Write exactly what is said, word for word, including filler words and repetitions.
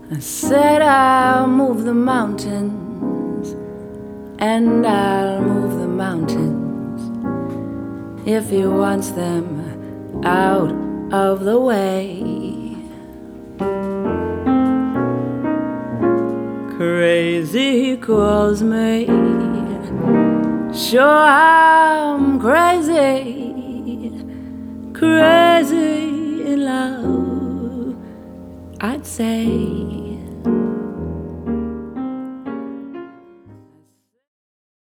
I said I'll move the mountains, and I'll move the mountains if he wants them out of the way. Crazy calls me, sure I'm crazy, crazy in love, I'd say.